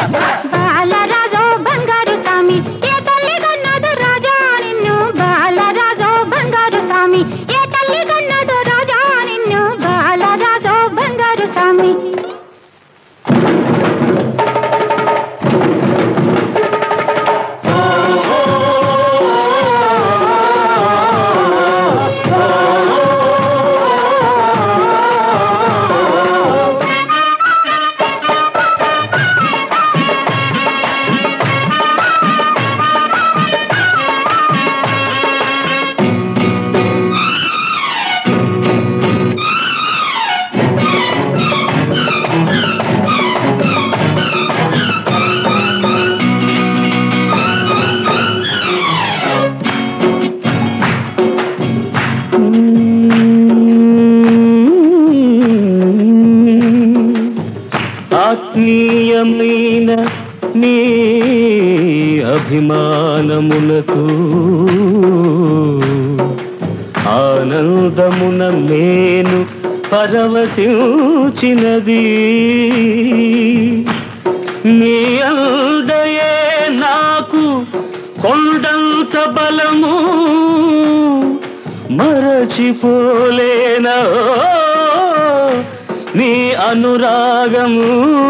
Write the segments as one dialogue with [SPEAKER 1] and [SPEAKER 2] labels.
[SPEAKER 1] బాలరాజు బంగారు స్వామి ఏ తల్లి కన్నదు రాజా నిన్ను బాలరాజు బంగారు స్వామి ఏ తల్లి కన్నదు రాజా నిన్ను బాలరాజు బంగారు స్వామి
[SPEAKER 2] ఆత్మీయమైన నీ అభిమానమునకు ఆనందమున నేను పరవశించినది నీ అందయే నాకు కొండంత బలము మరచిపోలేనా నీ అనురాగము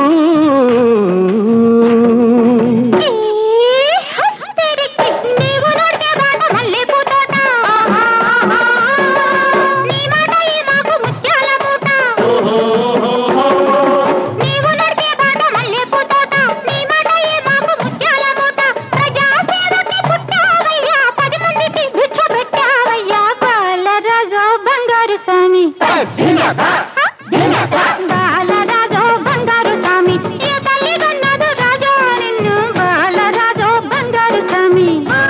[SPEAKER 1] బాలరాజు బంగారు స్వామి ఏ తల్లి కన్నదు రాజా నిన్ను బాలరాజు బంగారు స్వామి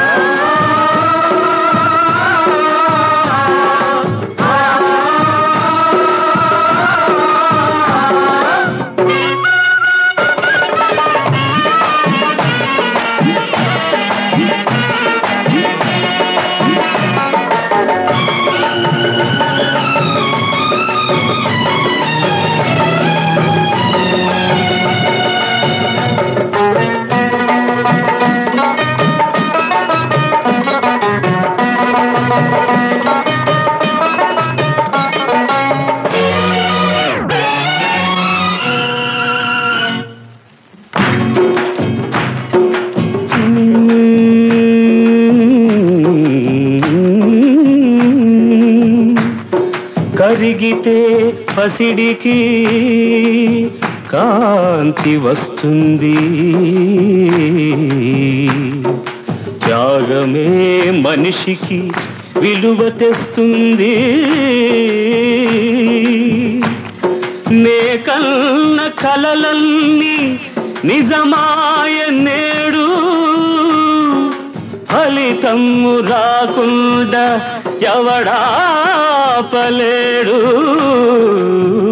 [SPEAKER 2] కరిగితే పసిడికి కాంతి వస్తుంది త్యాగమే మనిషికి విలువ తెస్తుంది నే కన్న కలలన్నీ నిజమాయ నేడు ఫలితము రాకుండా ఎవడాపలేడు